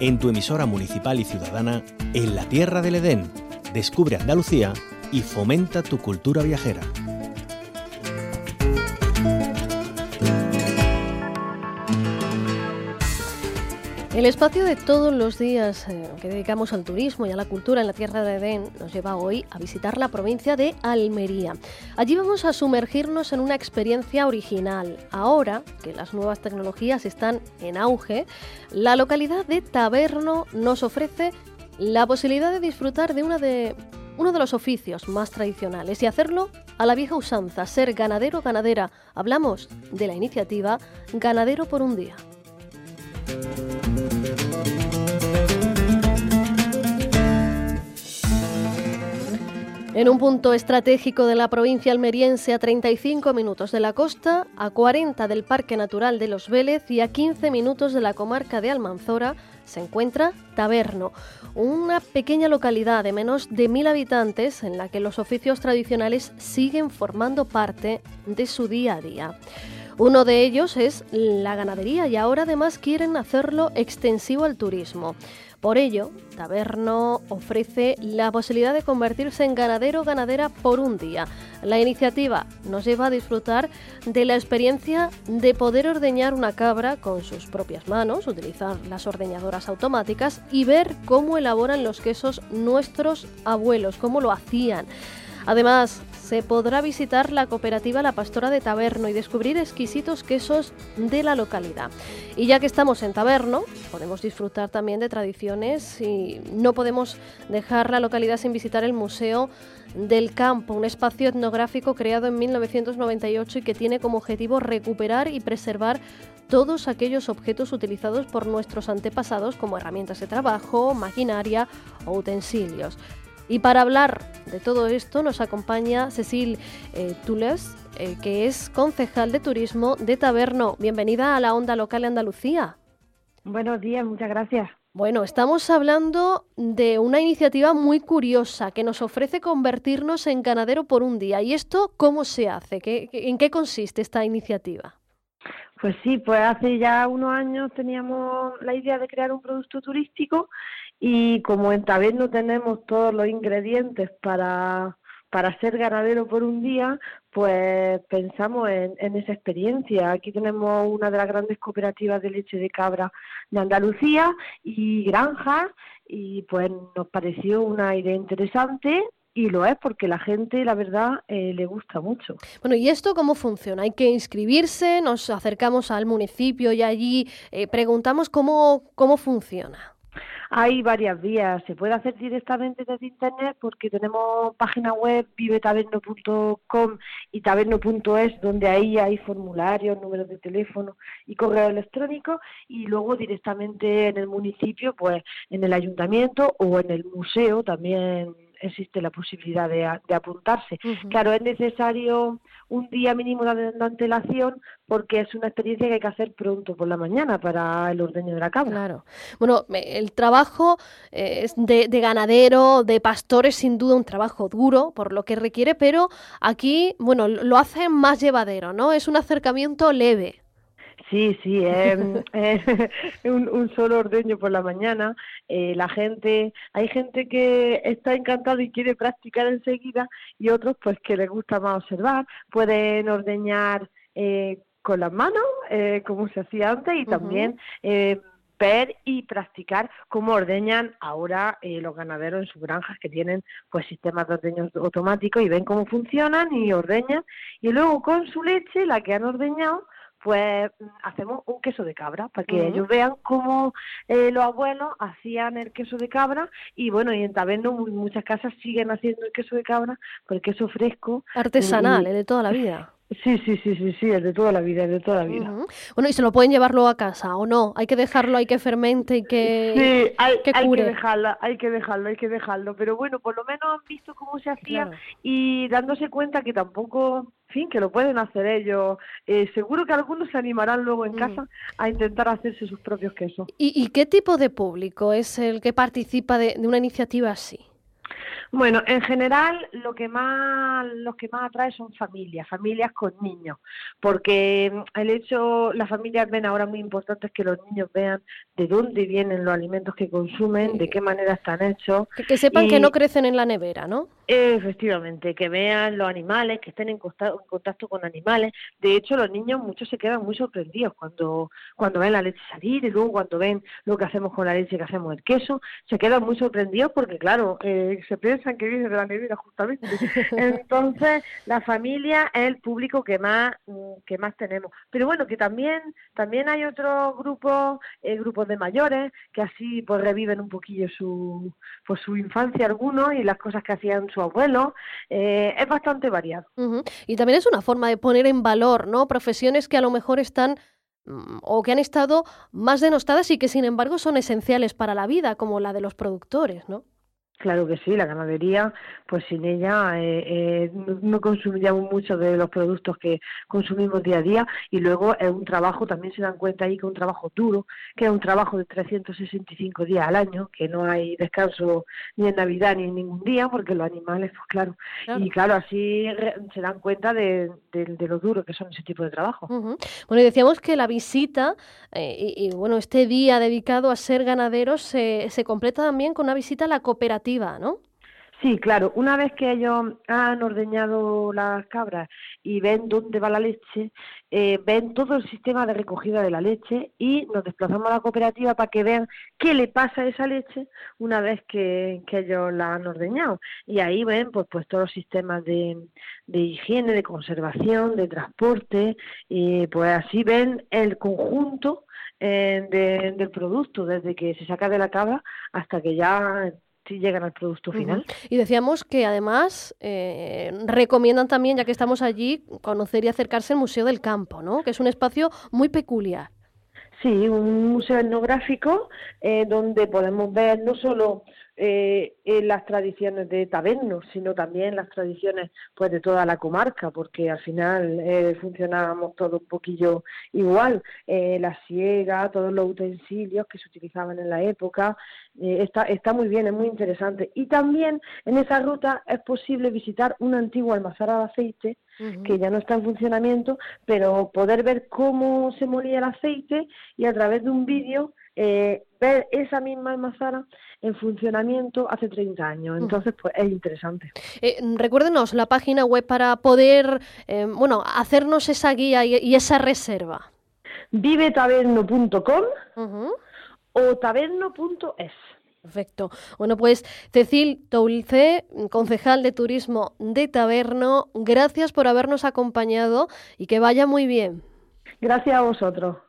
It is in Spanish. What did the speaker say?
en tu emisora municipal y ciudadana en la tierra del Edén. Descubre Andalucía y fomenta tu cultura viajera. El espacio de todos los días que dedicamos al turismo y a la cultura en la tierra de Edén nos lleva hoy a visitar la provincia de Almería. Allí vamos a sumergirnos en una experiencia original. Ahora que las nuevas tecnologías están en auge, la localidad de Taberno nos ofrece la posibilidad de disfrutar de uno de los oficios más tradicionales y hacerlo a la vieja usanza, ser ganadero o ganadera. Hablamos de la iniciativa Ganadero por un Día. En un punto estratégico de la provincia almeriense, a 35 minutos de la costa, a 40 del Parque Natural de Los Vélez y a 15 minutos de la comarca de Almanzora, se encuentra Taberno, una pequeña localidad de menos de 1.000 habitantes en la que los oficios tradicionales siguen formando parte de su día a día. Uno de ellos es la ganadería y ahora además quieren hacerlo extensivo al turismo. Por ello, Taberno ofrece la posibilidad de convertirse en ganadero o ganadera por un día. La iniciativa nos lleva a disfrutar de la experiencia de poder ordeñar una cabra con sus propias manos, utilizar las ordeñadoras automáticas y ver cómo elaboran los quesos nuestros abuelos, cómo lo hacían. Además, se podrá visitar la cooperativa La Pastora de Taberno y descubrir exquisitos quesos de la localidad. Y ya que estamos en Taberno, podemos disfrutar también de tradiciones y no podemos dejar la localidad sin visitar el Museo del Campo, un espacio etnográfico creado en 1998 y que tiene como objetivo recuperar y preservar todos aquellos objetos utilizados por nuestros antepasados como herramientas de trabajo, maquinaria o utensilios. Y para hablar de todo esto nos acompaña Cecil Tules, que es concejal de turismo de Taberno. Bienvenida a la Onda Local de Andalucía. Buenos días, muchas gracias. Bueno, estamos hablando de una iniciativa muy curiosa que nos ofrece convertirnos en ganadero por un día. ¿Y esto cómo se hace? ¿En qué consiste esta iniciativa? Pues sí, pues hace ya unos años teníamos la idea de crear un producto turístico y como en Taberno tenemos todos los ingredientes para ser ganadero por un día, pues pensamos en esa experiencia. Aquí tenemos una de las grandes cooperativas de leche de cabra de Andalucía y granjas y pues nos pareció una idea interesante. Y lo es porque la gente, la verdad, le gusta mucho. Bueno, ¿y esto cómo funciona? ¿Hay que inscribirse? ¿Nos acercamos al municipio y allí preguntamos cómo funciona? Hay varias vías. Se puede hacer directamente desde internet porque tenemos página web vivetaberno.com y taberno.es, donde ahí hay formularios, números de teléfono y correo electrónico, y luego directamente en el municipio, pues en el ayuntamiento o en el museo también existe la posibilidad de apuntarse. Uh-huh. Claro, es necesario un día mínimo de antelación porque es una experiencia que hay que hacer pronto por la mañana para el ordeño de la cabra. Claro. Bueno, el trabajo de ganadero, de pastor, es sin duda un trabajo duro por lo que requiere, pero aquí, bueno, lo hacen más llevadero, ¿no? Es un acercamiento leve. Sí, un solo ordeño por la mañana. Hay gente que está encantada y quiere practicar enseguida y otros pues que les gusta más observar. Pueden ordeñar con las manos, como se hacía antes, y también ver y practicar cómo ordeñan ahora los ganaderos en sus granjas, que tienen pues sistemas de ordeño automáticos, y ven cómo funcionan y ordeñan, y luego con su leche, la que han ordeñado, pues hacemos un queso de cabra para que ellos vean cómo los abuelos hacían el queso de cabra. Y bueno, y en Taberno muchas casas siguen haciendo el queso de cabra, pues el queso fresco. Artesanal, el de toda la vida. Sí, el de toda la vida, Uh-huh. Bueno, ¿y se lo pueden llevar luego a casa o no? ¿Hay que dejarlo, hay que fermente y que hay cure? Hay que dejarlo. Pero bueno, por lo menos han visto cómo se hacía, claro, y dándose cuenta que tampoco, en fin, que lo pueden hacer ellos. Seguro que algunos se animarán luego en casa a intentar hacerse sus propios quesos. ¿Y qué tipo de público es el que participa de una iniciativa así? Bueno, en general los que más atrae son familias con niños, porque las familias ven ahora muy importante es que los niños vean de dónde vienen los alimentos que consumen, de qué manera están hechos. Que sepan que no crecen en la nevera, ¿no? Efectivamente, que vean los animales, que estén en contacto con animales. De hecho, los niños muchos se quedan muy sorprendidos cuando ven la leche salir y luego cuando ven lo que hacemos con la leche, que hacemos el queso, se quedan muy sorprendidos porque, claro, se piensan que viene de la nevera justamente. Entonces, la familia es el público que más tenemos. Pero bueno, que también hay otros grupos de mayores que así pues reviven un poquillo su infancia algunos y las cosas que hacían su abuelo. Es bastante variado. Y también es una forma de poner en valor, ¿no? Profesiones que a lo mejor están o que han estado más denostadas y que sin embargo son esenciales para la vida, como la de los productores, ¿no? Claro que sí, la ganadería, pues sin ella no consumiríamos muchos de los productos que consumimos día a día, y luego es un trabajo, también se dan cuenta ahí que es un trabajo duro, que es un trabajo de 365 días al año, que no hay descanso ni en Navidad ni en ningún día, porque los animales, pues claro. Y claro, así se dan cuenta de lo duro que son ese tipo de trabajo. Bueno, y decíamos que la visita y bueno, este día dedicado a ser ganaderos se completa también con una visita a la cooperativa, ¿no? Sí, claro. Una vez que ellos han ordeñado las cabras y ven dónde va la leche, ven todo el sistema de recogida de la leche y nos desplazamos a la cooperativa para que vean qué le pasa a esa leche una vez que ellos la han ordeñado. Y ahí ven pues todos los sistemas de higiene, de conservación, de transporte, y pues así ven el conjunto del producto, desde que se saca de la cabra hasta que ya si llegan al producto final. Y decíamos que además recomiendan también, ya que estamos allí, conocer y acercarse al Museo del Campo, ¿no? Que es un espacio muy peculiar. Sí, un museo etnográfico donde podemos ver no solo las tradiciones de Taberno, sino también las tradiciones pues de toda la comarca, porque al final funcionábamos todos un poquillo igual. La siega, todos los utensilios que se utilizaban en la época, está muy bien, es muy interesante. Y también en esa ruta es posible visitar una antigua almazara de aceite, que ya no está en funcionamiento, pero poder ver cómo se molía el aceite y a través de un vídeo ver esa misma almazara en funcionamiento hace 30 años. Entonces, pues es interesante. Recuérdenos la página web para poder, hacernos esa guía y esa reserva. Vivetaberno.com o taberno.es. Perfecto. Bueno, pues Cecil Toulcé, concejal de Turismo de Taberno, gracias por habernos acompañado y que vaya muy bien. Gracias a vosotros.